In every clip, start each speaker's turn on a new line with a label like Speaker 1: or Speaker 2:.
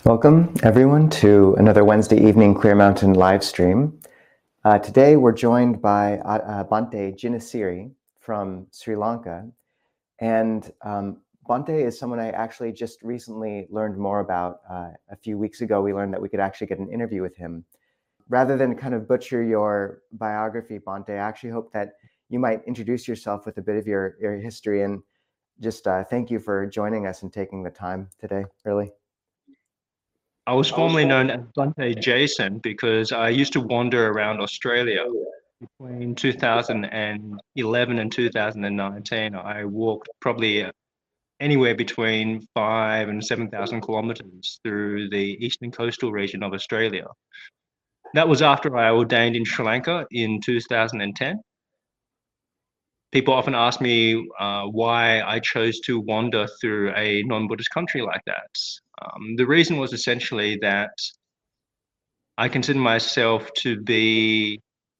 Speaker 1: Welcome, everyone, to another Wednesday evening Clear Mountain live stream. Today, we're joined by Bhante Jinasiri from Sri Lanka. And Bhante is someone I actually just recently learned more about. A few weeks ago, we learned that we could actually get an interview with him. Rather than kind of butcher your biography, Bhante, I actually hope that you might introduce yourself with a bit of your history and just thank you for joining us and taking the time today, really.
Speaker 2: I was formerly known as Dante Jason because I used to wander around Australia between 2011 and 2019. I walked probably anywhere between 5 and 7,000 kilometers through the eastern coastal region of Australia. That was after I ordained in Sri Lanka in 2010. People often ask me why I chose to wander through a non-Buddhist country like that. The reason was essentially that I consider myself to be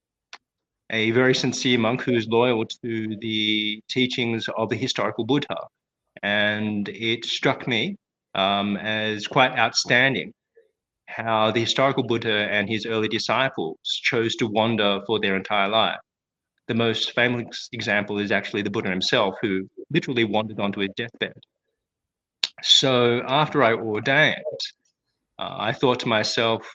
Speaker 2: a very sincere monk who's loyal to the teachings of the historical Buddha. And it struck me as quite outstanding how the historical Buddha and his early disciples chose to wander for their entire life. The most famous example is actually the Buddha himself, who literally wandered onto his deathbed. So after I ordained, I thought to myself,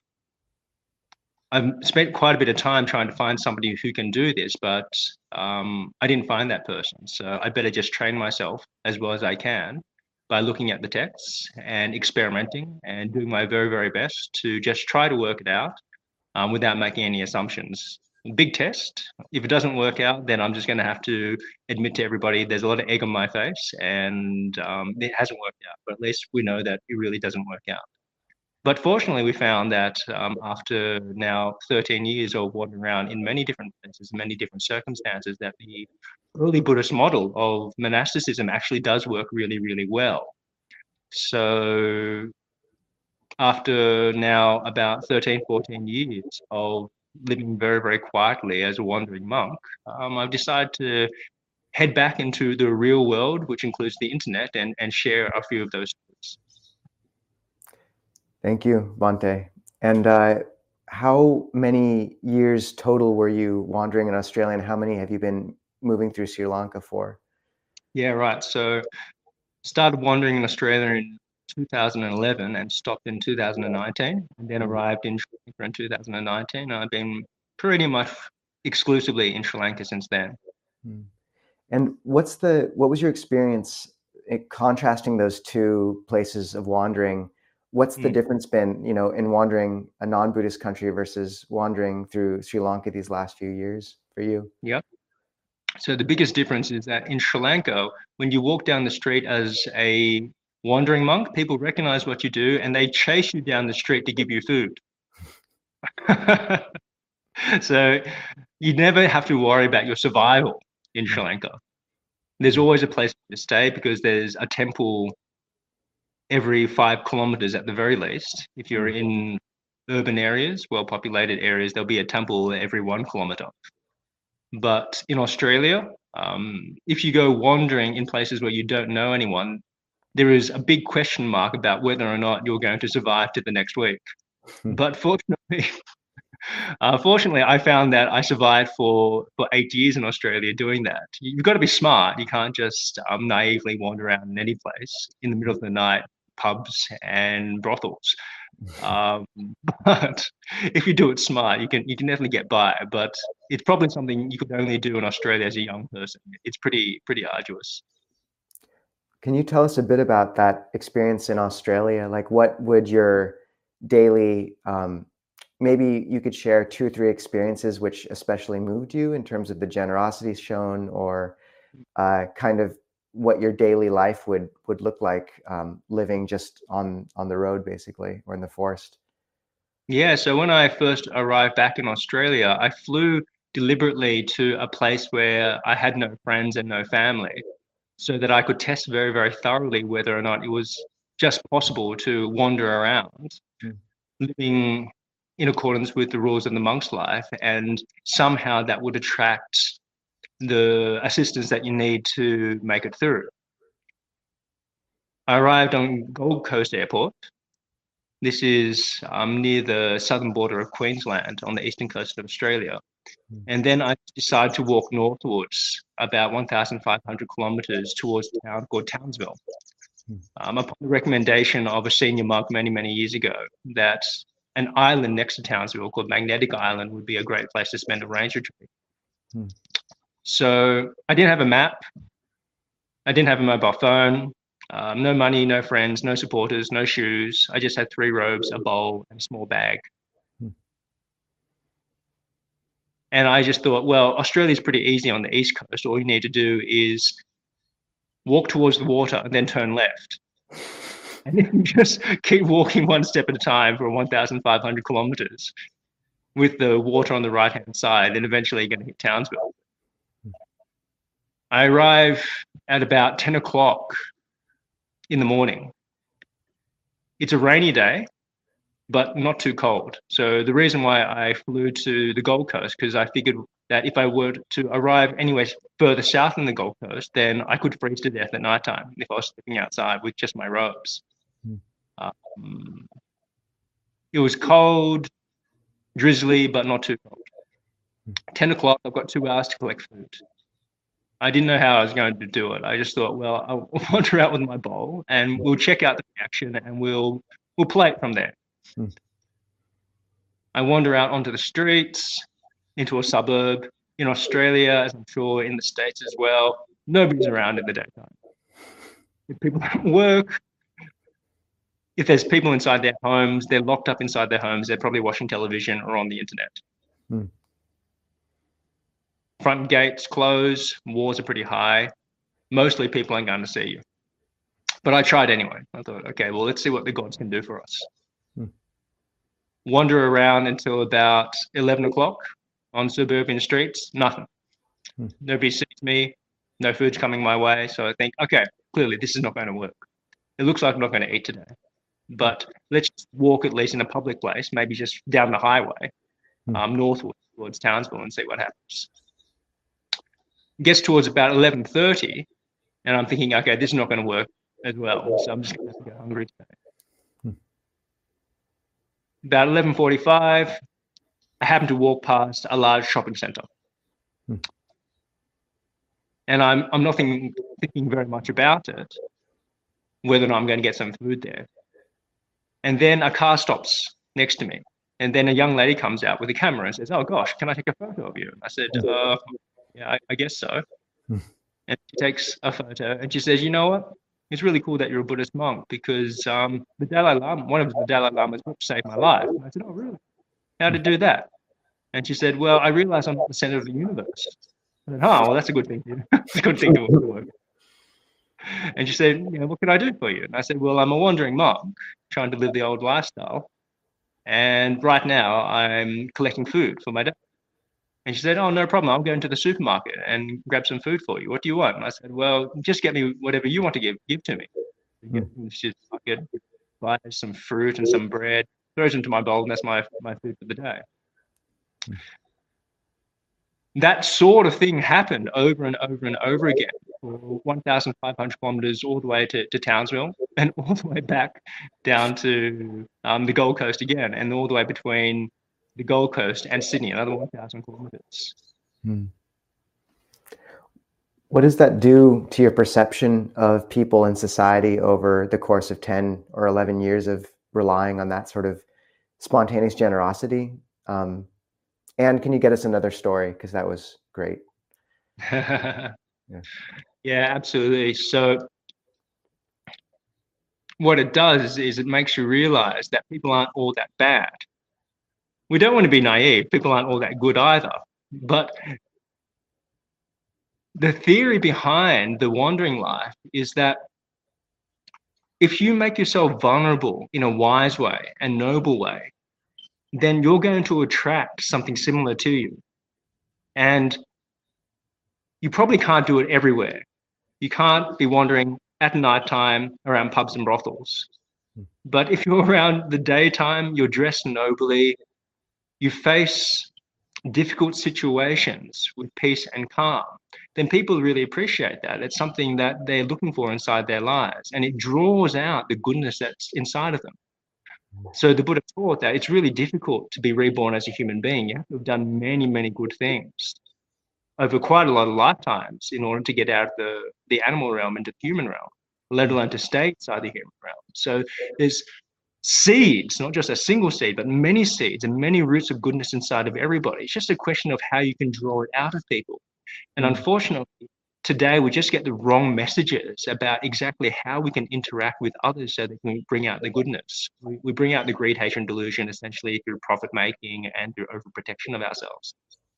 Speaker 2: I've spent quite a bit of time trying to find somebody who can do this, but I didn't find that person. So I better just train myself as well as I can by looking at the texts and experimenting and doing my very, very best to just try to work it out without making any assumptions. Big test. If it doesn't work out, then I'm just going to have to admit to everybody there's a lot of egg on my face and it hasn't worked out. But at least we know that it really doesn't work out. But fortunately, we found that after now 13 years of wandering around in many different places, many different circumstances, that the early Buddhist model of monasticism actually does work really, really well. So after now about 13, 14 years of living very, very quietly as a wandering monk, I've decided to head back into the real world, which includes the internet, and share a few of those stories.
Speaker 1: Thank you, Bhante. And how many years total were you wandering in Australia, and how many have you been moving through Sri Lanka for?
Speaker 2: Yeah, right. So started wandering in Australia in 2011 and stopped in 2019, and then arrived in Sri Lanka in 2019. I've been pretty much exclusively in Sri Lanka since then.
Speaker 1: Mm. And what was your experience contrasting those two places of wandering? What's the difference been, in wandering a non-Buddhist country versus wandering through Sri Lanka these last few years for you?
Speaker 2: Yep. So the biggest difference is that in Sri Lanka, when you walk down the street as a wandering monk, people recognize what you do and they chase you down the street to give you food. So you never have to worry about your survival in Sri Lanka. There's always a place to stay because there's a temple every 5 kilometers at the very least. If you're in urban areas, well-populated areas, there'll be a temple every 1 kilometer. But in Australia, if you go wandering in places where you don't know anyone, there is a big question mark about whether or not you're going to survive to the next week. But fortunately, I found that I survived for 8 years in Australia doing that. You've got to be smart. You can't just naively wander around in any place in the middle of the night, pubs and brothels. Um, but if you do it smart, you can definitely get by. But it's probably something you could only do in Australia as a young person. It's pretty arduous.
Speaker 1: Can you tell us a bit about that experience in Australia? Like, what would your daily, maybe you could share 2 or 3 experiences which especially moved you in terms of the generosity shown, or kind of what your daily life would look like living just on the road, basically, or in the forest.
Speaker 2: Yeah, so when I first arrived back in Australia, I flew deliberately to a place where I had no friends and no family, so that I could test very, very thoroughly whether or not it was just possible to wander around,
Speaker 1: Mm.
Speaker 2: living in accordance with the rules of the monk's life, and somehow that would attract the assistance that you need to make it through. I arrived on Gold Coast Airport, This is near the southern border of Queensland on the eastern coast of Australia. And then I decided to walk northwards about 1,500 kilometers towards a town called Townsville. Upon the recommendation of a senior monk many, many years ago, that an island next to Townsville called Magnetic Island would be a great place to spend a ranger retreat. So I didn't have a map. I didn't have a mobile phone. No money, no friends, no supporters, no shoes. I just had 3 robes, a bowl, and a small bag. And I just thought, well, Australia's pretty easy on the east coast. All you need to do is walk towards the water and then turn left. And then you just keep walking one step at a time for 1,500 kilometers with the water on the right-hand side. Then eventually you're going to hit Townsville. I arrive at about 10 o'clock in the morning. It's a rainy day, but not too cold. So the reason why I flew to the Gold Coast, because I figured that if I were to arrive anywhere further south in the Gold Coast, then I could freeze to death at nighttime if I was sleeping outside with just my robes. It was cold, drizzly, but not too cold. 10 o'clock, I've got 2 hours to collect food. I didn't know how I was going to do it. I just thought, well, I'll wander out with my bowl and we'll check out the reaction and we'll play it from there. I wander out onto the streets, into a suburb. In Australia, as I'm sure in the States as well, nobody's around in the daytime. If people don't work, if there's people inside their homes, they're locked up inside their homes, they're probably watching television or on the internet. Front gates closed, walls are pretty high. Mostly people aren't going to see you. But I tried anyway. I thought, okay, well, let's see what the gods can do for us. Wander around until about 11 o'clock on suburban streets, nothing. Nobody sees me, no food's coming my way. So I think, okay, clearly this is not going to work. It looks like I'm not going to eat today. But let's walk at least in a public place, maybe just down the highway, northward towards Townsville and see what happens. Gets towards about 11:30, and I'm thinking, okay, this is not going to work as well. So I'm just going to have to go hungry today. About 11:45, I happen to walk past a large shopping center. And I'm not thinking very much about it, whether or not I'm going to get some food there. And then a car stops next to me. And then a young lady comes out with a camera and says, oh gosh, can I take a photo of you? And I said, yeah, I guess so. And she takes a photo and she says, you know what? It's really cool that you're a Buddhist monk because the Dalai Lama, one of the Dalai Lama's books saved my life. And I said, oh, really? How to do that? And she said, well, I realize I'm not the center of the universe. I said, oh, well, that's a good thing. It's a good thing to work. And she said, you know, what can I do for you? And I said, well, I'm a wandering monk trying to live the old lifestyle. And right now I'm collecting food for my day. And she said, oh, no problem. I'll go into the supermarket and grab some food for you. What do you want? And I said, well, just get me whatever you want to give to me. She buys some fruit and some bread, throws into my bowl, and that's my food for the day. That sort of thing happened over and over and over again for 1,500 kilometers all the way to Townsville and all the way back down to the Gold Coast again, and all the way between the Gold Coast and Sydney, another 1,000 kilometers.
Speaker 1: What does that do to your perception of people in society over the course of 10 or 11 years of relying on that sort of spontaneous generosity? And can you get us another story? Because that was great.
Speaker 2: Yeah, absolutely. So what it does is it makes you realize that people aren't all that bad. We don't want to be naive. People aren't all that good either. But the theory behind the wandering life is that if you make yourself vulnerable in a wise way and noble way, then you're going to attract something similar to you. And you probably can't do it everywhere. You can't be wandering at nighttime around pubs and brothels. But if you're around the daytime, you're dressed nobly, you face difficult situations with peace and calm, then people really appreciate that. It's something that they're looking for inside their lives, and it draws out the goodness that's inside of them. So the Buddha taught that it's really difficult to be reborn as a human being. You have to have done many, many good things over quite a lot of lifetimes in order to get out of the animal realm into the human realm, let alone to stay inside the human realm. So there's seeds, not just a single seed, but many seeds and many roots of goodness inside of everybody. It's just a question of how you can draw it out of people. And unfortunately, today we just get the wrong messages about exactly how we can interact with others so that we can bring out the goodness. We bring out the greed, hatred, and delusion essentially through profit making and through overprotection of ourselves.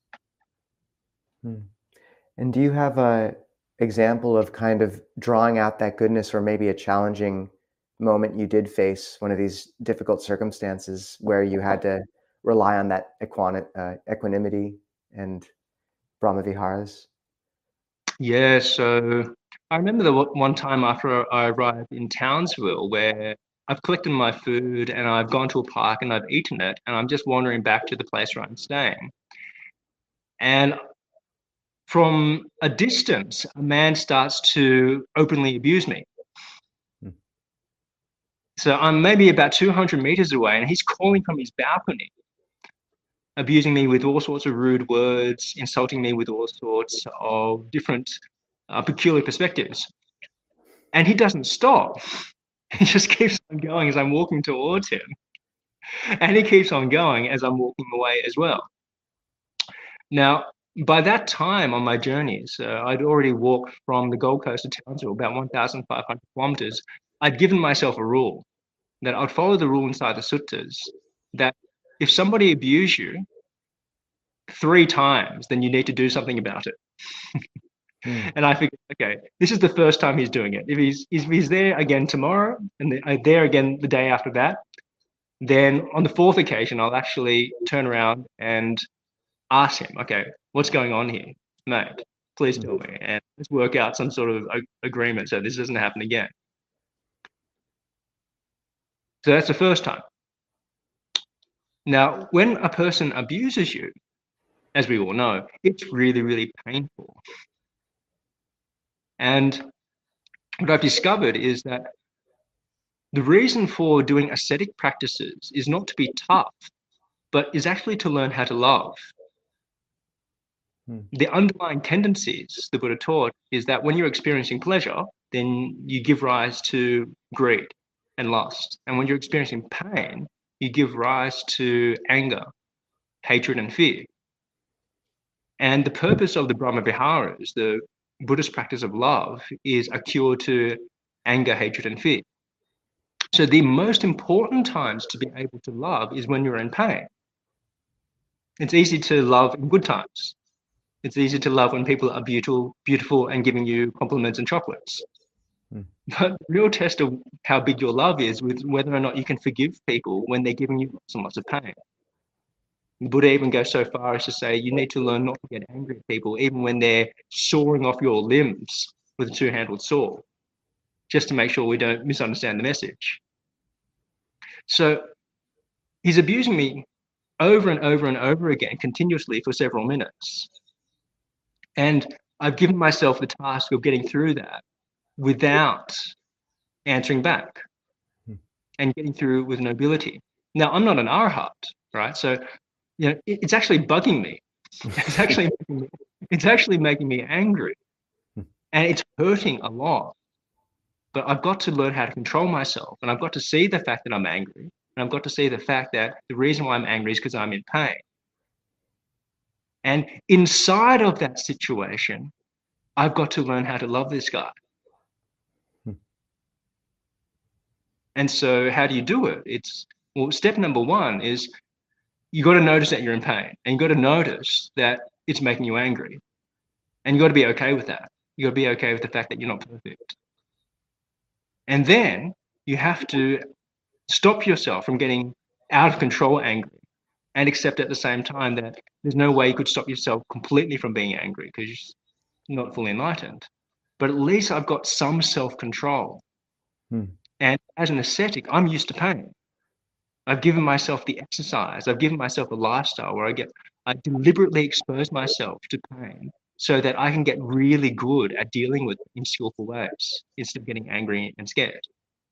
Speaker 1: And do you have a example of kind of drawing out that goodness, or maybe a challenging moment you did face, one of these difficult circumstances where you had to rely on that equanimity and Brahmaviharas?
Speaker 2: Yeah, so I remember the one time after I arrived in Townsville where I've collected my food and I've gone to a park and I've eaten it and I'm just wandering back to the place where I'm staying. And from a distance, a man starts to openly abuse me. So I'm maybe about 200 meters away and he's calling from his balcony, abusing me with all sorts of rude words, insulting me with all sorts of different peculiar perspectives. And he doesn't stop. He just keeps on going as I'm walking towards him. And he keeps on going as I'm walking away as well. Now, by that time on my journeys, I'd already walked from the Gold Coast to Townsville, about 1,500 kilometers. I'd given myself a rule that I'd follow the rule inside the suttas that if somebody abused you 3 times, then you need to do something about it. And I figured, okay, this is the first time he's doing it. If he's there again tomorrow and there again the day after that, then on the 4th occasion, I'll actually turn around and ask him, okay, what's going on here, mate? Please tell me, and let's work out some sort of agreement so this doesn't happen again. So that's the first time. Now, when a person abuses you, as we all know, it's really, really painful. And what I've discovered is that the reason for doing ascetic practices is not to be tough, but is actually to learn how to love. The underlying tendencies the Buddha taught is that when you're experiencing pleasure, then you give rise to greed and lust. And when you're experiencing pain, you give rise to anger, hatred, and fear. And the purpose of the Brahmaviharas, the Buddhist practice of love, is a cure to anger, hatred, and fear. So the most important times to be able to love is when you're in pain. It's easy to love in good times. It's easy to love when people are beautiful and giving you compliments and chocolates. But the real test of how big your love is with whether or not you can forgive people when they're giving you lots and lots of pain. The Buddha even goes so far as to say you need to learn not to get angry at people even when they're sawing off your limbs with a 2-handled saw, just to make sure we don't misunderstand the message. So he's abusing me over and over and over again, continuously for several minutes. And I've given myself the task of getting through that without answering back and getting through with nobility. Now, I'm not an arhat, right? So, you know, it's actually bugging me. It's actually making me angry, and it's hurting a lot. But I've got to learn how to control myself, and I've got to see the fact that I'm angry, and I've got to see the fact that the reason why I'm angry is because I'm in pain. And inside of that situation, I've got to learn how to love this guy. And so how do you do it? Well, step number 1 is you got to notice that you're in pain, and you got to notice that it's making you angry. And you got to be okay with that. You got to be okay with the fact that you're not perfect. And then you have to stop yourself from getting out of control angry, and accept at the same time that there's no way you could stop yourself completely from being angry because you're not fully enlightened. But at least I've got some self-control. And as an ascetic, I'm used to pain. I've given myself the exercise. I've given myself a lifestyle where I deliberately expose myself to pain so that I can get really good at dealing with it in skillful ways instead of getting angry and scared.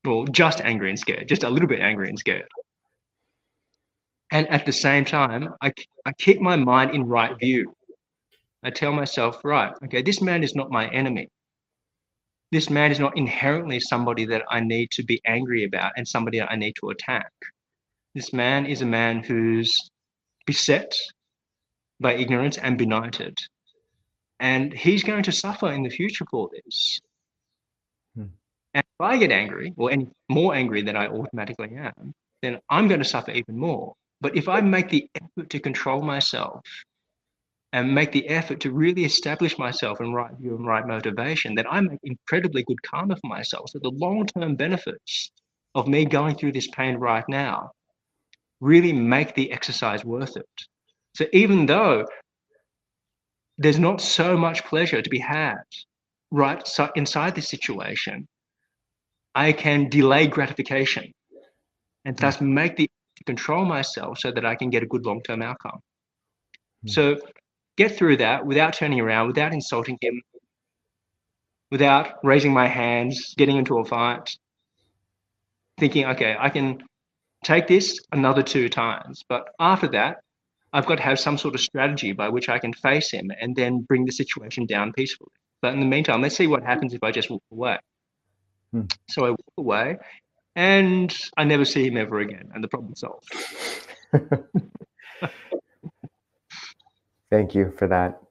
Speaker 2: or just angry and scared, just a little bit angry and scared. And at the same time, I keep my mind in right view. I tell myself, right, okay, this man is not my enemy. This man is not inherently somebody that I need to be angry about and somebody that I need to attack. This man is a man who's beset by ignorance and benighted. And he's going to suffer in the future for this. And if I get angry, or any more angry than I automatically am, then I'm going to suffer even more. But if I make the effort to control myself and make the effort to really establish myself in right view and right motivation, then I make incredibly good karma for myself. So the long-term benefits of me going through this pain right now really make the exercise worth it. So even though there's not so much pleasure to be had right inside this situation, I can delay gratification and thus make the control myself so that I can get a good long-term outcome. So get through that without turning around, without insulting him, without raising my hands, getting into a fight, thinking, okay, I can take this another 2 times. But after that, I've got to have some sort of strategy by which I can face him and then bring the situation down peacefully. But in the meantime, let's see what happens if I just walk away. So I walk away and I never see him ever again, and the problem's solved.
Speaker 1: Thank you for that.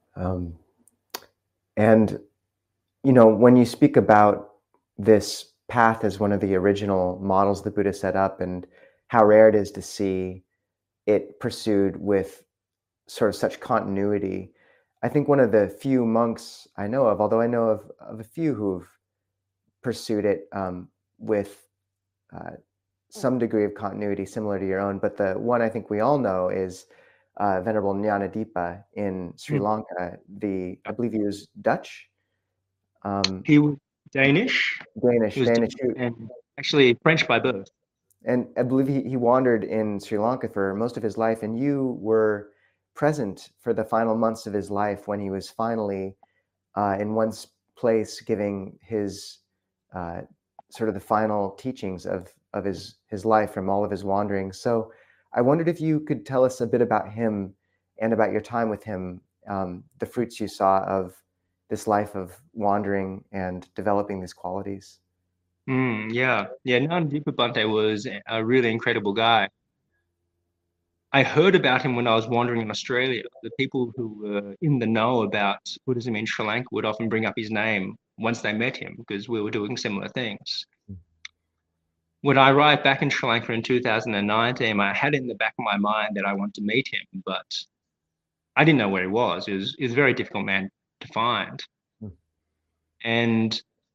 Speaker 1: And, you know, when you speak about this path as one of the original models the Buddha set up and how rare it is to see it pursued with sort of such continuity, I think one of the few monks I know of, although I know of a few who've pursued it with some degree of continuity similar to your own, but the one I think we all know is Venerable Ñāṇadipa in Sri Lanka. I believe he was Dutch.
Speaker 2: He was Danish.
Speaker 1: Danish,
Speaker 2: and actually French by birth.
Speaker 1: And I believe he wandered in Sri Lanka for most of his life, and you were present for the final months of his life when he was finally in one place giving his sort of the final teachings of his life from all of his wanderings. So I wondered if you could tell us a bit about him and about your time with him, the fruits you saw of this life of wandering and developing these qualities.
Speaker 2: Yeah. Ñāṇadipa Bhante was a really incredible guy. I heard about him when I was wandering in Australia. The people who were in the know about Buddhism in Sri Lanka would often bring up his name once they met him because we were doing similar things. When I arrived back in Sri Lanka in 2019, I had in the back of my mind that I wanted to meet him, but I didn't know where he was. He was a very difficult man to find. And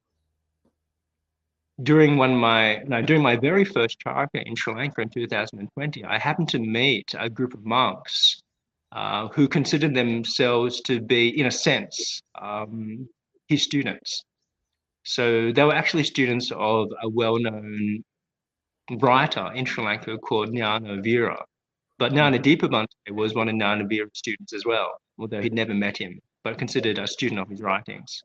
Speaker 2: during my very first charaka in Sri Lanka in 2020, I happened to meet a group of monks who considered themselves to be, in a sense, his students. So they were actually students of a well-known writer in Sri Lanka called Ñāṇa Vira. But Ñāṇadipa Bhante was one of Ñāṇa Vira's students as well, although he'd never met him, but considered a student of his writings.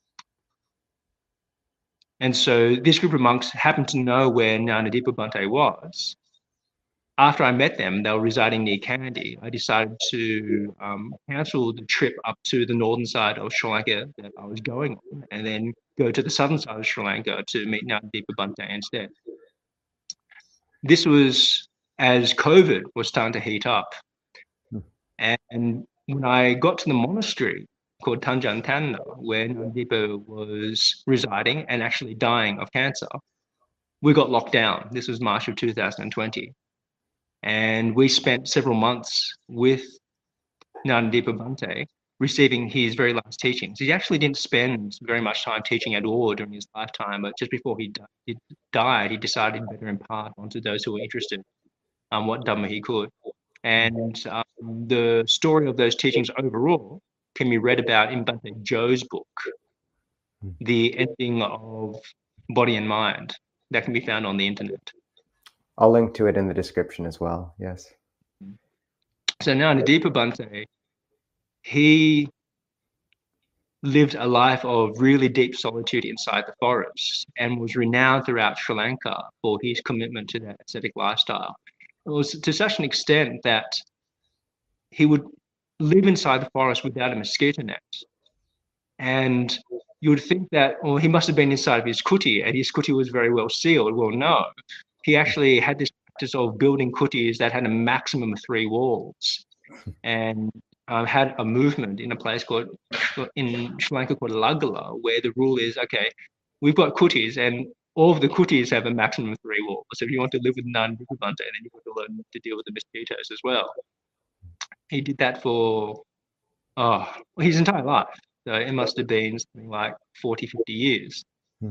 Speaker 2: And so this group of monks happened to know where Ñāṇadipa Bhante was. After I met them, they were residing near Kandy. I decided to cancel the trip up to the northern side of Sri Lanka that I was going on, and then go to the southern side of Sri Lanka to meet Ñāṇadipa Bhante instead. This was as COVID was starting to heat up. And when I got to the monastery called Tanjang Tanna, where Ñāṇadipa was residing and actually dying of cancer, we got locked down. This was March of 2020. And we spent several months with Ñāṇadipa Bhante receiving his very last teachings. He actually didn't spend very much time teaching at all during his lifetime, but just before he died, he decided he'd better impart onto those who were interested what Dhamma he could. And the story of those teachings overall can be read about in Bhante Joe's book, The Ending of Body and Mind, that can be found on the internet.
Speaker 1: I'll link to it in the description as well, yes.
Speaker 2: So Ñāṇadipa Bhante, he lived a life of really deep solitude inside the forest and was renowned throughout Sri Lanka for his commitment to that ascetic lifestyle. It was to such an extent that he would live inside the forest without a mosquito net. And you would think that, well, he must have been inside of his kuti, and his kuti was very well sealed. Well, no, he actually had this practice of building kutis that had a maximum of 3 walls, and had a movement in a place called in Sri Lanka called Lagala, where the rule is, okay, we've got kutis, and all of the kutis have a maximum of 3 walls. So if you want to live with Nandipabanta, then you've got to learn to deal with the mosquitoes as well. He did that for his entire life. So it must have been something like 40, 50 years.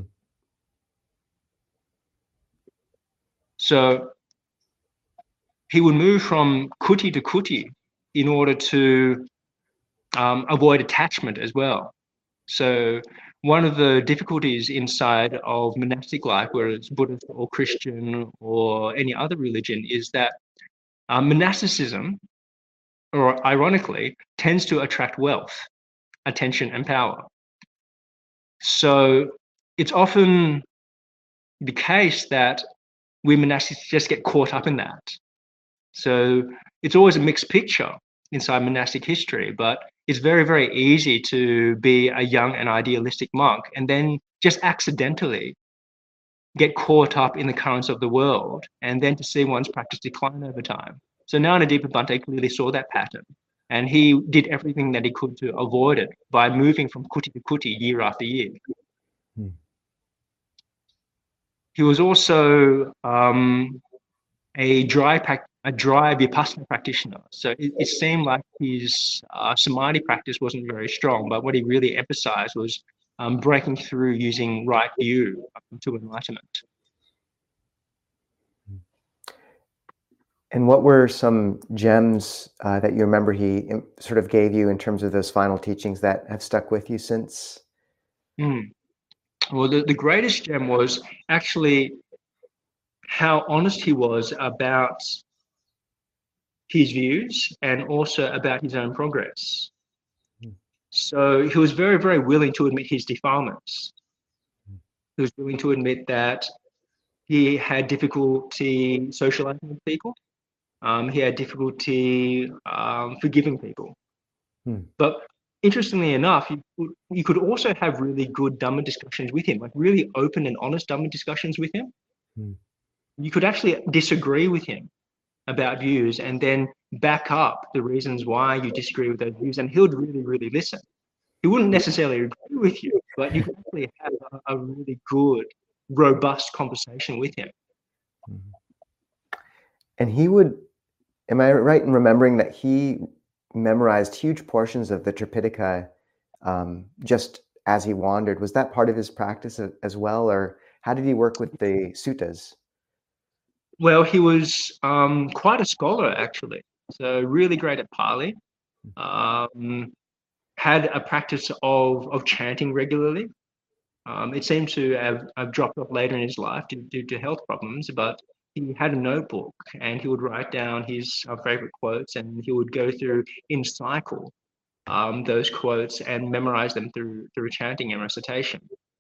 Speaker 2: So he would move from kuti to kuti in order to avoid attachment as well. So one of the difficulties inside of monastic life, whether it's Buddhist or Christian or any other religion, is that monasticism, or ironically, tends to attract wealth, attention, and power. So it's often the case that we monastics just get caught up in that. So it's always a mixed picture inside monastic history, but it's very, very easy to be a young and idealistic monk and then just accidentally get caught up in the currents of the world, and then to see one's practice decline over time. So Gnanadipabhante Bhante clearly saw that pattern, and he did everything that he could to avoid it by moving from kuti to kuti year after year. He was also a dry vipassana practitioner. So it seemed like his samadhi practice wasn't very strong, but what he really emphasized was breaking through using right view to enlightenment.
Speaker 1: And what were some gems that you remember he sort of gave you in terms of those final teachings that have stuck with you since?
Speaker 2: Well, the greatest gem was actually how honest he was about his views and also about his own progress. So he was very, very willing to admit his defilements. He was willing to admit that he had difficulty socializing with people. He had difficulty forgiving people. But interestingly enough, you could also have really good Dhamma discussions with him, like really open and honest Dhamma discussions with him. You could actually disagree with him about views and then back up the reasons why you disagree with those views, and he would really, really listen. He wouldn't necessarily agree with you, but you could actually have a really good, robust conversation with him.
Speaker 1: And he would, am I right in remembering that he memorized huge portions of the Tripitaka just as he wandered? Was that part of his practice as well, or how did he work with the suttas?
Speaker 2: Well, he was quite a scholar, actually. So really great at Pali. Had a practice of chanting regularly. It seemed to have dropped off later in his life due to health problems, but he had a notebook and he would write down his favorite quotes, and he would go through in cycle those quotes and memorize them through chanting and recitation.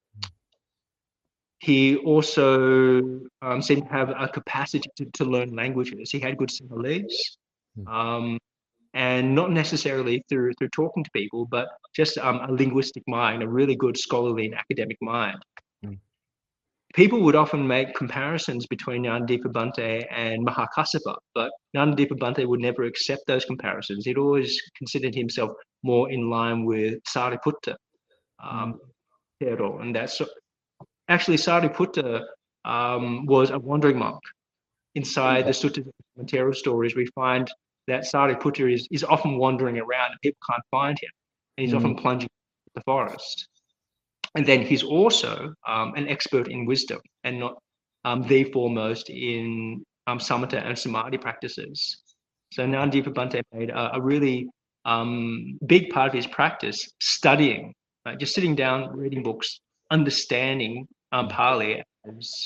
Speaker 2: He also seemed to have a capacity to learn languages. He had good similes, and not necessarily through talking to people, but just a linguistic mind, a really good scholarly and academic mind. People would often make comparisons between Gnanadipabhante Bhante and Mahakassapa, but Gnanadipabhante Bhante would never accept those comparisons. He'd always considered himself more in line with Sariputta, Thero, and that's actually Sariputta was a wandering monk. Inside the Suttas and Thero stories, we find that Sariputta is often wandering around and people can't find him, and he's often plunging into the forest. And then he's also an expert in wisdom and not the foremost in samatha and samadhi practices. So Gnanadipabhante Bhante made a really big part of his practice studying, just sitting down, reading books, understanding Pali as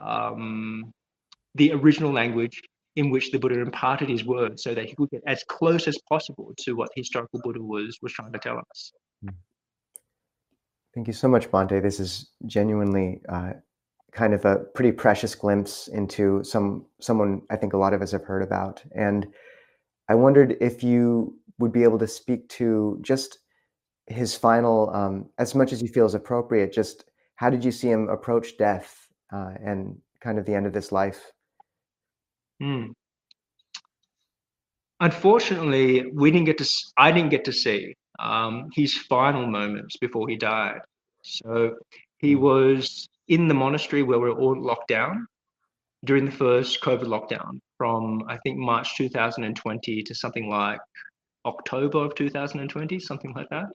Speaker 2: the original language in which the Buddha imparted his words, so that he could get as close as possible to what the historical Buddha was trying to tell us.
Speaker 1: Thank you so much, Bhante. This is genuinely kind of a pretty precious glimpse into someone I think a lot of us have heard about. And I wondered if you would be able to speak to just his final, as much as you feel is appropriate, just how did you see him approach death and kind of the end of this life?
Speaker 2: Unfortunately, I didn't get to see his final moments before he died. So he was in the monastery where we were all locked down during the first COVID lockdown from, I think, March 2020 to something like October of 2020, something like that.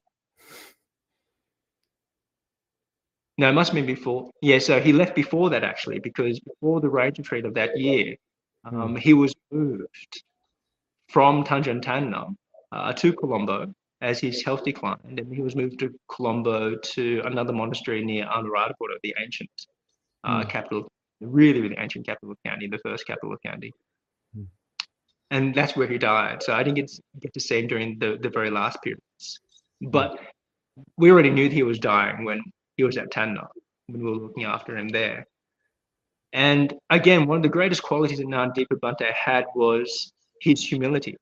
Speaker 2: No, it must have been before. Yeah, so he left before that, actually, because before the Rain retreat of that year, he was moved from Tanjung Tanah to Colombo as his health declined, and he was moved to Colombo to another monastery near Anuradhapura, the ancient capital, really, really ancient capital of county, the first capital of county. And that's where he died. So I didn't get to see him during the very last periods. But we already knew that he was dying when he was at Tanna, when we were looking after him there. And again, one of the greatest qualities that Gnanadeepa Bhante had was his humility.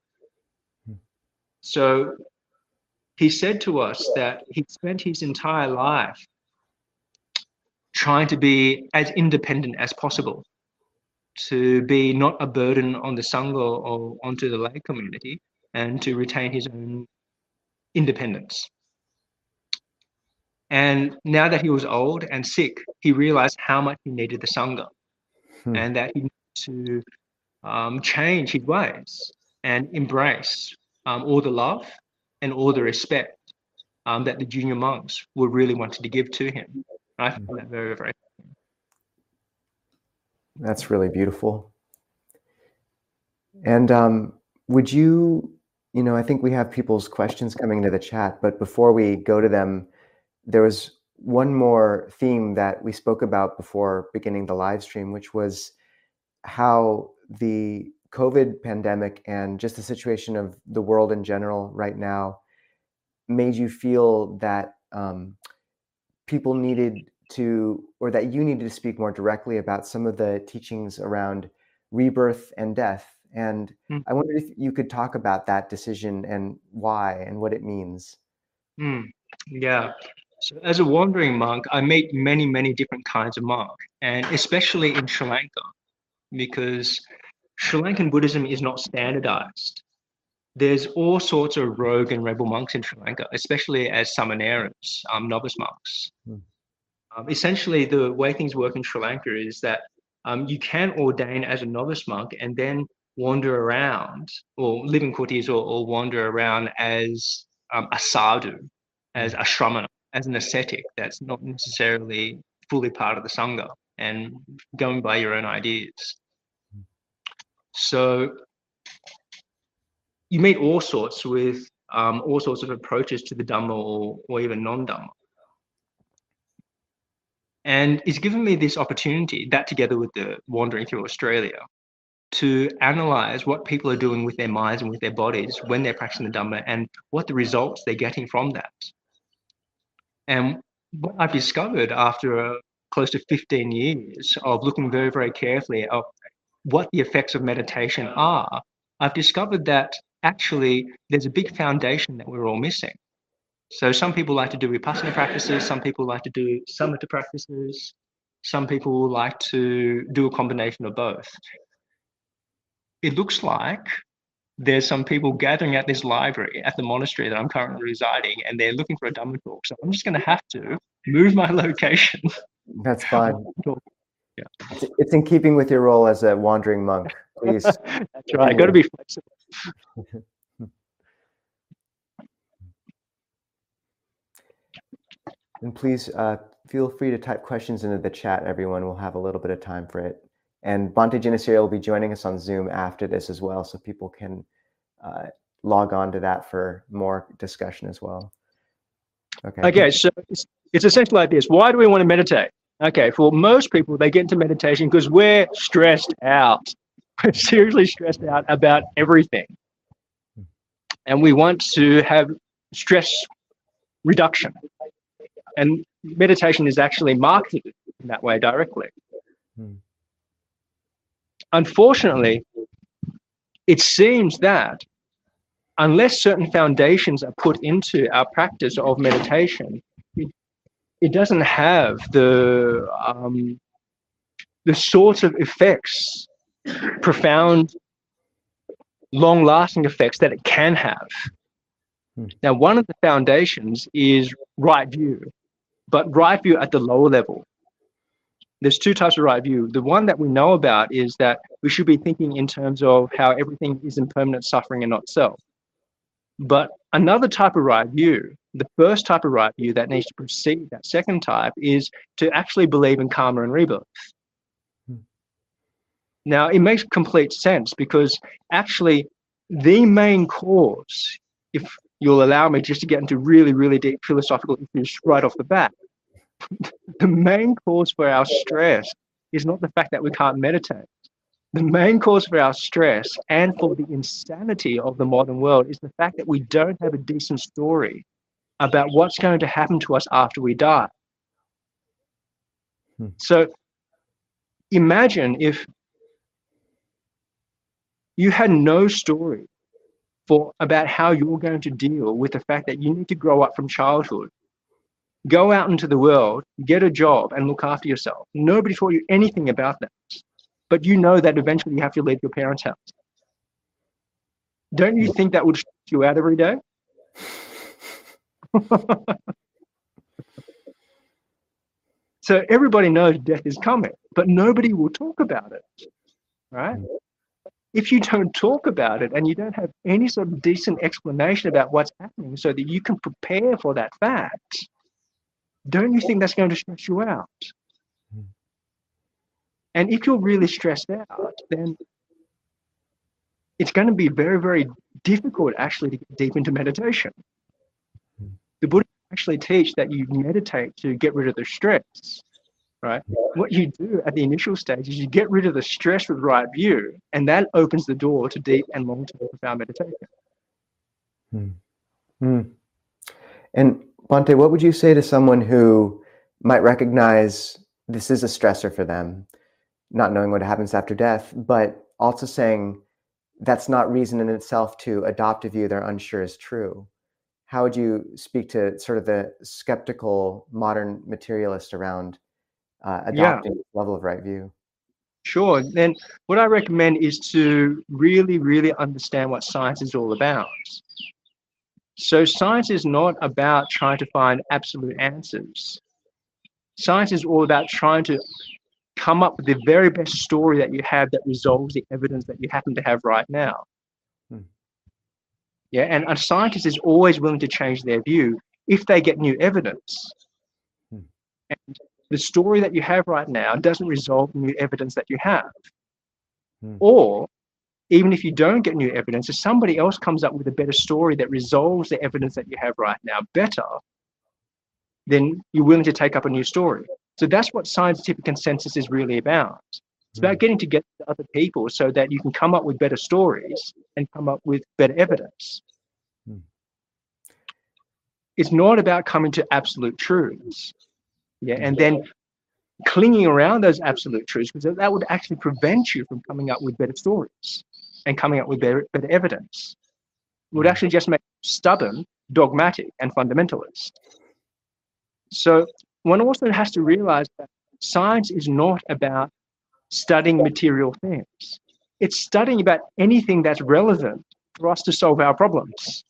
Speaker 2: So he said to us that he spent his entire life trying to be as independent as possible, to be not a burden on the Sangha or onto the lay community, and to retain his own independence. And now that he was old and sick, he realized how much he needed the Sangha and that he needed to change his ways and embrace all the love and all the respect that the junior monks were really wanting to give to him. I find that very, very.
Speaker 1: That's really beautiful. And would you, I think we have people's questions coming into the chat, but before we go to them, there was one more theme that we spoke about before beginning the live stream, which was how the COVID pandemic and just the situation of the world in general right now made you feel that people needed to, or that you needed to speak more directly about some of the teachings around rebirth and death. And I wondered if you could talk about that decision and why and what it means.
Speaker 2: Yeah. So as a wandering monk, I meet many, many different kinds of monk, and especially in Sri Lanka, because Sri Lankan Buddhism is not standardized. There's all sorts of rogue and rebel monks in Sri Lanka, especially as samaneras, novice monks. Essentially, the way things work in Sri Lanka is that you can ordain as a novice monk and then wander around, or live in kutis, or wander around as a sadhu, as a shramana, as an ascetic that's not necessarily fully part of the Sangha and going by your own ideas. So you meet all sorts with all sorts of approaches to the Dhamma or even non-Dhamma. And it's given me this opportunity, that together with the wandering through Australia, to analyze what people are doing with their minds and with their bodies when they're practicing the Dhamma and what the results they're getting from that. And what I've discovered after close to 15 years of looking very, very carefully at what the effects of meditation are, I've discovered that actually there's a big foundation that we're all missing. So some people like to do Vipassana practices, some people like to do Samatha practices, some people like to do a combination of both. It looks like there's some people gathering at this library at the monastery that I'm currently residing, and they're looking for a Dhamma talk. So I'm just going to have to move my location.
Speaker 1: That's fine.
Speaker 2: Yeah.
Speaker 1: It's in keeping with your role as a wandering monk. Please.
Speaker 2: That's right. Got to be flexible.
Speaker 1: And please feel free to type questions into the chat, everyone. We'll have a little bit of time for it. And Bhante Jinasiri will be joining us on Zoom after this as well, so people can log on to that for more discussion as well.
Speaker 2: Okay, so it's essentially like this. Why do we want to meditate? Okay, for most people, they get into meditation because we're stressed out. We're seriously stressed out about everything. And we want to have stress reduction. And meditation is actually marketed in that way directly. Unfortunately, it seems that unless certain foundations are put into our practice of meditation, it doesn't have the sorts of effects, profound, long-lasting effects that it can have. Now, one of the foundations is right view, but right view at the lower level. There's two types of right view. The one that we know about is that we should be thinking in terms of how everything is impermanent, suffering, and not self. But another type of right view, the first type of right view that needs to precede that second type, is to actually believe in karma and rebirth. Now, it makes complete sense because actually the main cause, if you'll allow me just to get into really, really deep philosophical issues right off the bat, the main cause for our stress is not the fact that we can't meditate. The main cause for our stress and for the insanity of the modern world is the fact that we don't have a decent story about what's going to happen to us after we die. So imagine if you had no story about how you're going to deal with the fact that you need to grow up from childhood, go out into the world, get a job, and look after yourself. Nobody taught you anything about that. But you know that eventually you have to leave your parents' house. Don't you think that would stress you out every day? So everybody knows death is coming, but nobody will talk about it, right? If you don't talk about it and you don't have any sort of decent explanation about what's happening so that you can prepare for that fact, don't you think that's going to stress you out? And if you're really stressed out, then it's going to be very, very difficult actually to get deep into meditation. The Buddha actually teach that you meditate to get rid of the stress, right? What you do at the initial stage is you get rid of the stress with right view, and that opens the door to deep and long-term profound meditation.
Speaker 1: And Bhante, what would you say to someone who might recognize this is a stressor for them, not knowing what happens after death, but also saying that's not reason in itself to adopt a view they're unsure is true? How would you speak to sort of the skeptical modern materialist around adopting this level of right view?
Speaker 2: Sure. Then what I recommend is to really, really understand what science is all about. So science is not about trying to find absolute answers. Science is all about trying to come up with the very best story that you have that resolves the evidence that you happen to have right now. Yeah, and a scientist is always willing to change their view if they get new evidence. And the story that you have right now doesn't resolve the new evidence that you have. Or even if you don't get new evidence, if somebody else comes up with a better story that resolves the evidence that you have right now better, then you're willing to take up a new story. So that's what scientific consensus is really about. It's about getting together with other people so that you can come up with better stories and come up with better evidence. It's not about coming to absolute truths. Yeah, and then clinging around those absolute truths, because that would actually prevent you from coming up with better stories and coming up with better evidence. It would actually just make you stubborn, dogmatic, and fundamentalist. So one also has to realize that science is not about studying material things. It's studying about anything that's relevant for us to solve our problems.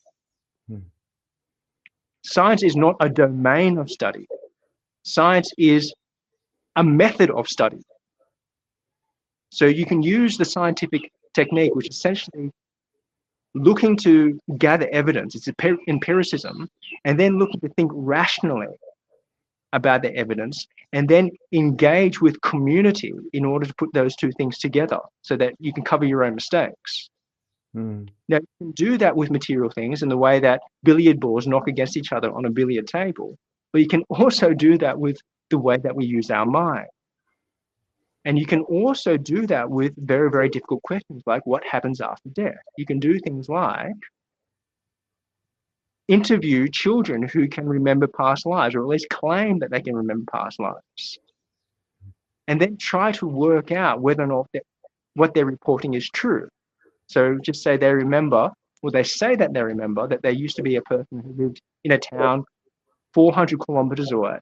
Speaker 2: Science is not a domain of study. Science is a method of study. So you can use the scientific technique, which is essentially looking to gather evidence. It's empiricism, and then looking to think rationally about the evidence, and then engage with community in order to put those two things together so that you can cover your own mistakes. Now, you can do that with material things in the way that billiard balls knock against each other on a billiard table, but you can also do that with the way that we use our mind. And you can also do that with very, very difficult questions like what happens after death. You can do things like interview children who can remember past lives, or at least claim that they can remember past lives, and then try to work out whether or not what they're reporting is true. So just say they remember, or they say that they remember that there used to be a person who lived in a town 400 kilometers away,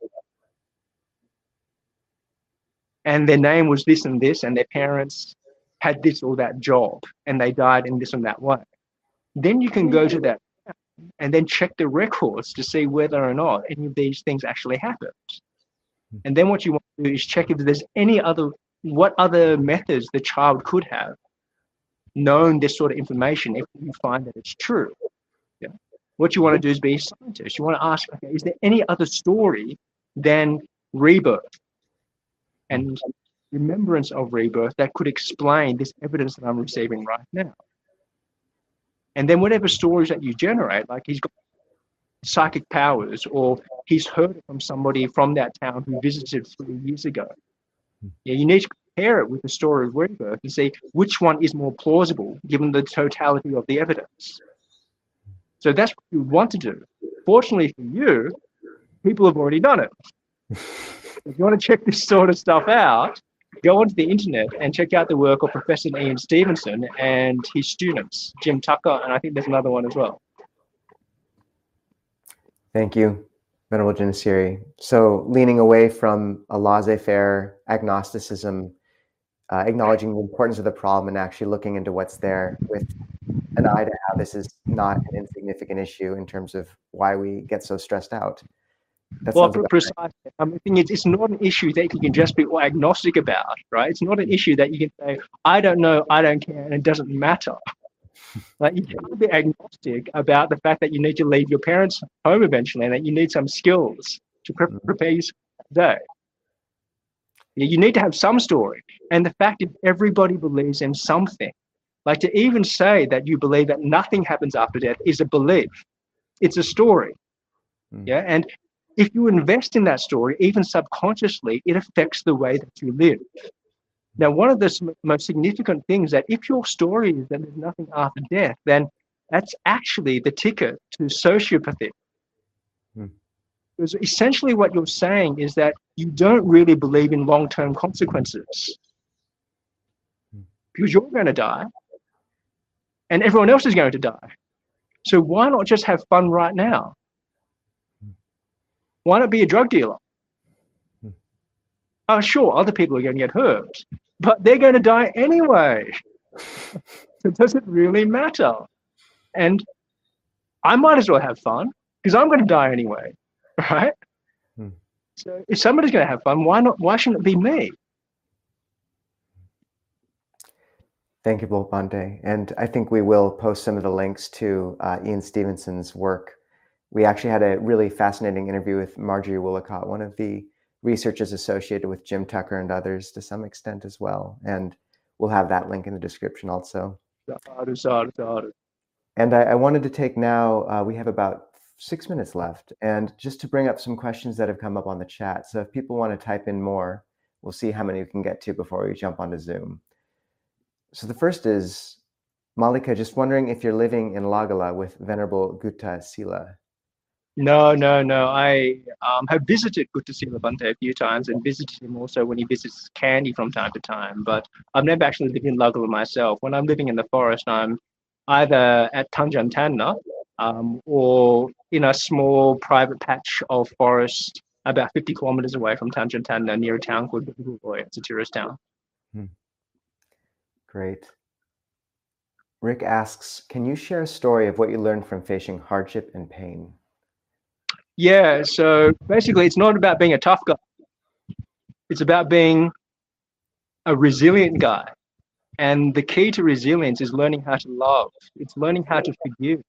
Speaker 2: and their name was this and this, and their parents had this or that job, and they died in this and that way. Then you can go to that and then check the records to see whether or not any of these things actually happened. And then what you want to do is check if there's what other methods the child could have known this sort of information if you find that it's true. Yeah. What you want to do is be a scientist. You want to ask, okay, is there any other story than rebirth and remembrance of rebirth that could explain this evidence that I'm receiving right now? And then whatever stories that you generate, like he's got psychic powers, or he's heard it from somebody from that town who visited 3 years ago. Yeah, you need to compare it with the story of rebirth and see which one is more plausible given the totality of the evidence. So that's what you want to do. Fortunately for you, people have already done it. If you want to check this sort of stuff out, go onto the internet and check out the work of Professor Ian Stevenson and his students, Jim Tucker, and I think there's another one as well.
Speaker 1: Thank you, Venerable Jinasiri. So leaning away from a laissez-faire agnosticism, acknowledging the importance of the problem and actually looking into what's there with an eye to how this is not an insignificant issue in terms of why we get so stressed out.
Speaker 2: Well, precisely. The thing is, it's not an issue that you can just be agnostic about, right? It's not an issue that you can say, I don't know, I don't care, and it doesn't matter. Like, you can't be agnostic about the fact that you need to leave your parents' home eventually and that you need some skills to prepare you for the day. You need to have some story. And the fact is, everybody believes in something. Like, to even say that you believe that nothing happens after death is a belief. It's a story. Yeah, and if you invest in that story, even subconsciously, it affects the way that you live. Now, one of the most significant things that if your story is that there's nothing after death, then that's actually the ticket to sociopathy. Because essentially what you're saying is that you don't really believe in long-term consequences. Because you're going to die, and everyone else is going to die. So why not just have fun right now? Why not be a drug dealer? Oh, sure, other people are going to get hurt, but they're going to die anyway. So does it really matter? And I might as well have fun because I'm going to die anyway, right? So if somebody's going to have fun, why not? Why shouldn't it be me?
Speaker 1: Thank you, Bhante. And I think we will post some of the links to Ian Stevenson's work. We actually had a really fascinating interview with Marjorie Woolacott, one of the researchers associated with Jim Tucker and others to some extent as well. And we'll have that link in the description also. And I wanted to take now, we have about 6 minutes left, and just to bring up some questions that have come up on the chat. So if people want to type in more, we'll see how many we can get to before we jump onto Zoom. So the first is, Malika, just wondering if you're living in Lagala with Venerable Gutta Sila.
Speaker 2: No. I have visited Gutta Sila Bhante a few times and visited him also when he visits Kandy from time to time, but I've never actually lived in Lagala myself. When I'm living in the forest, I'm either at Tanjung Tanna or in a small private patch of forest about 50 kilometers away from Tanjung Tanna near a town called Bububoy. It's a tourist town.
Speaker 1: Great. Rick asks, can you share a story of what you learned from facing hardship and pain?
Speaker 2: Yeah, so basically it's not about being a tough guy. It's about being a resilient guy. And the key to resilience is learning how to love. It's learning how to forgive.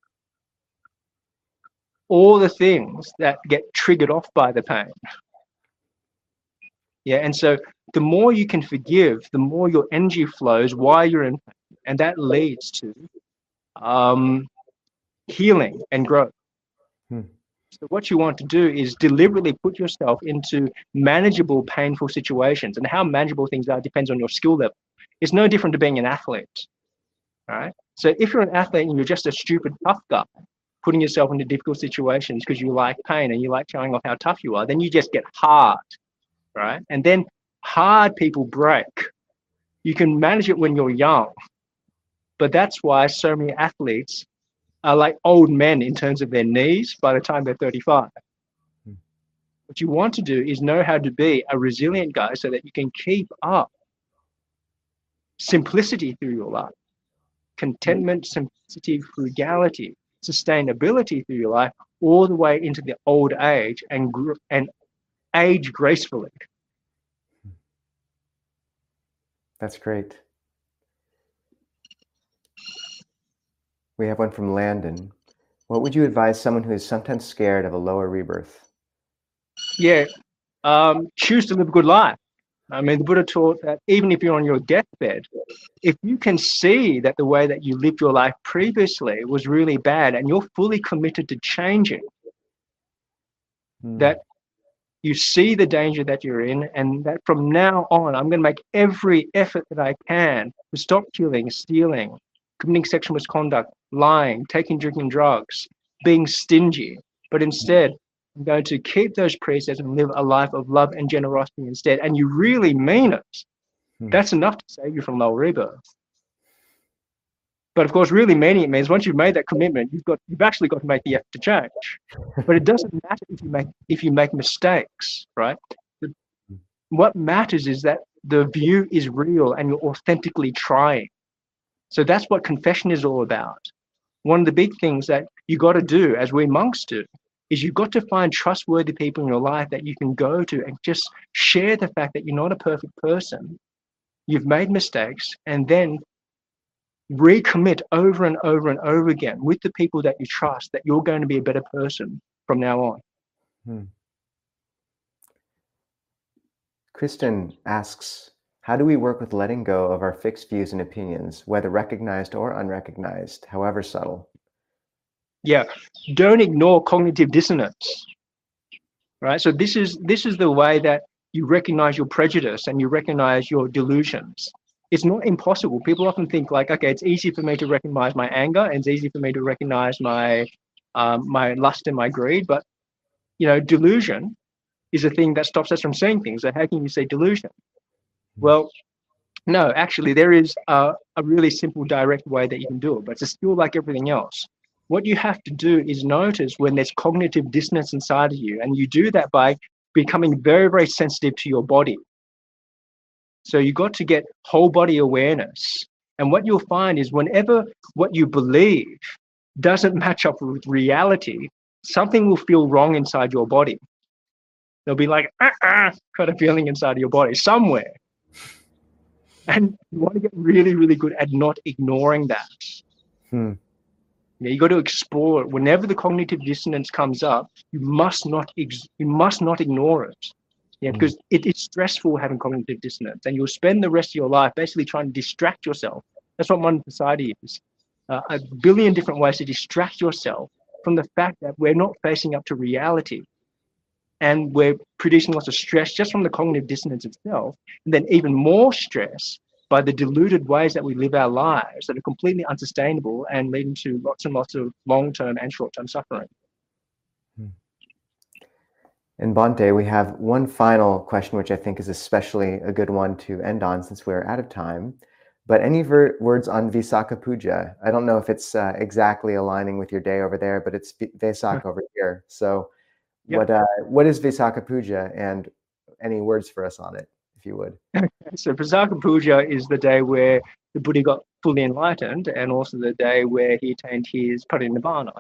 Speaker 2: All the things that get triggered off by the pain. Yeah, and so the more you can forgive, the more your energy flows while you're in pain. And that leads to healing and growth. So what you want to do is deliberately put yourself into manageable, painful situations. And how manageable things are depends on your skill level. It's no different to being an athlete. All right. So if you're an athlete and you're just a stupid tough guy,
Speaker 3: putting yourself into difficult situations because you like pain and you like showing off how tough you are, then you just get hard, right? And then hard people break. You can manage it when you're young, but that's why so many athletes are like old men in terms of their knees by the time they're 35. What you want to do is know how to be a resilient guy so that you can keep up simplicity through your life, contentment, simplicity, frugality, sustainability through your life, all the way into the old age and age gracefully.
Speaker 1: That's great. We have one from Landon. What would you advise someone who is sometimes scared of a lower rebirth?
Speaker 3: Yeah, choose to live a good life. I mean, the Buddha taught that even if you're on your deathbed, if you can see that the way that you lived your life previously was really bad and you're fully committed to changing, that you see the danger that you're in, and that from now on, I'm going to make every effort that I can to stop killing, stealing, committing sexual misconduct, lying, drinking drugs, being stingy, but instead, I'm going to keep those precepts and live a life of love and generosity instead. And you really mean it. That's enough to save you from lower rebirth. But of course, really meaning it means once you've made that commitment, you've actually got to make the effort to change. But it doesn't matter if you make mistakes, right? What matters is that the view is real and you're authentically trying. So that's what confession is all about. One of the big things that you got to do, as we monks do, is you've got to find trustworthy people in your life that you can go to and just share the fact that you're not a perfect person. You've made mistakes, and then recommit over and over and over again with the people that you trust that you're going to be a better person from now on.
Speaker 1: Kristen asks, how do we work with letting go of our fixed views and opinions, whether recognized or unrecognized, however subtle?
Speaker 3: Yeah, don't ignore cognitive dissonance, right? So this is the way that you recognize your prejudice and you recognize your delusions. It's not impossible. People often think like, okay, it's easy for me to recognize my anger and it's easy for me to recognize my my lust and my greed, but delusion is a thing that stops us from seeing things. So how can you say delusion? Well, no, actually there is a really simple, direct way that you can do it, but it's still like everything else. What you have to do is notice when there's cognitive dissonance inside of you, and you do that by becoming very, very sensitive to your body. So you got to get whole body awareness. And what you'll find is whenever what you believe doesn't match up with reality, something will feel wrong inside your body. There'll be like, kind of feeling inside of your body somewhere. And you want to get really, really good at not ignoring that. You got to explore it. Whenever the cognitive dissonance comes up, you must not ignore it. Because it's stressful having cognitive dissonance, and you'll spend the rest of your life basically trying to distract yourself. That's what modern society is. A billion different ways to distract yourself from the fact that we're not facing up to reality. And we're producing lots of stress just from the cognitive dissonance itself, and then even more stress by the deluded ways that we live our lives that are completely unsustainable and leading to lots and lots of long-term and short-term suffering.
Speaker 1: And Bhante, we have one final question, which I think is especially a good one to end on since we're out of time. But any words on Visakha Puja? I don't know if it's exactly aligning with your day over there, but it's Vesak over here. So what is Visakha Puja, and any words for us on it, if you would?
Speaker 3: So Visakha Puja is the day where the Buddha got fully enlightened, and also the day where he attained his parinibbana,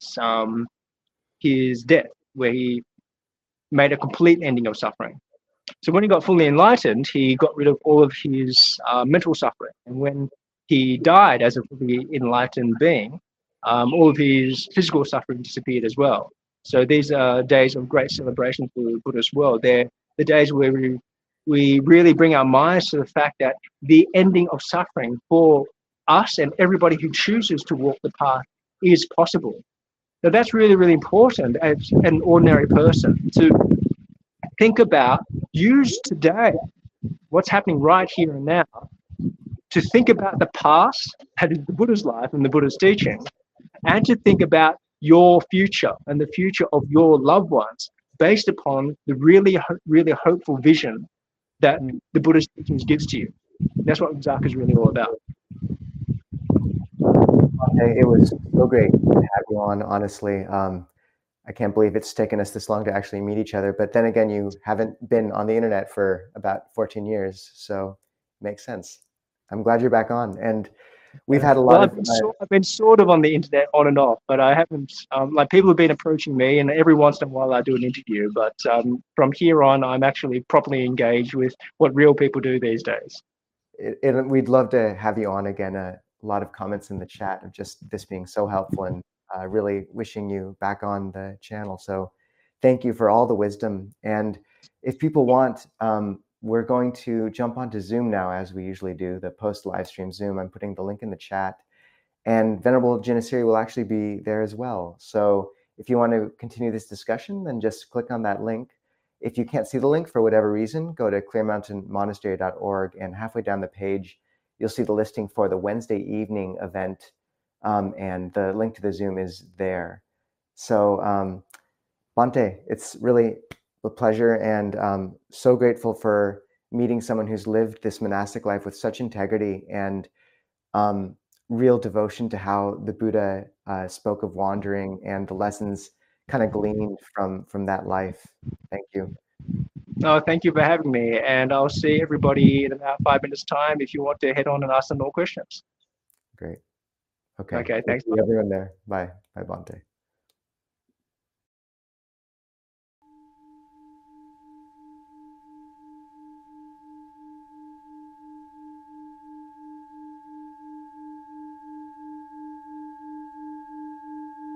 Speaker 3: his death, where he made a complete ending of suffering. So when he got fully enlightened, he got rid of all of his mental suffering. And when he died as a fully enlightened being, all of his physical suffering disappeared as well. So these are days of great celebration for the Buddhist world. They're the days where we really bring our minds to the fact that the ending of suffering for us and everybody who chooses to walk the path is possible. So that's really, really important as an ordinary person to think about, use today, what's happening right here and now, to think about the past, that is the Buddha's life and the Buddha's teaching, and to think about your future and the future of your loved ones based upon the really hopeful vision that the Buddha's teachings gives to you. That's what Vizaka is really all about.
Speaker 1: It was so great to have you on, honestly. I can't believe it's taken us this long to actually meet each other. But then again, you haven't been on the internet for about 14 years, so it makes sense. I'm glad you're back on. And we've had a lot of...
Speaker 3: I've been sort of on the internet on and off, but I haven't, like people have been approaching me, and every once in a while I do an interview. But from here on, I'm actually properly engaged with what real people do these days.
Speaker 1: We'd love to have you on again. A lot of comments in the chat of just this being so helpful, and really wishing you back on the channel. So thank you for all the wisdom. And if people want, we're going to jump onto Zoom now, as we usually do, the post live stream Zoom. I'm putting the link in the chat, and Venerable Jinasiri will actually be there as well. So if you want to continue this discussion, then just click on that link. If you can't see the link for whatever reason, go to clearmountainmonastery.org, and halfway down the page, you'll see the listing for the Wednesday evening event, and the link to the Zoom is there. So Bhante, it's really a pleasure, and so grateful for meeting someone who's lived this monastic life with such integrity and real devotion to how the Buddha spoke of wandering and the lessons kind of gleaned from that life. Thank you.
Speaker 3: No, thank you for having me, and I'll see everybody in about 5 minutes' time if you want to head on and ask some more questions.
Speaker 1: Great. Okay.
Speaker 3: Okay, thanks.
Speaker 1: Everyone there. Bye. Bye, Bhante.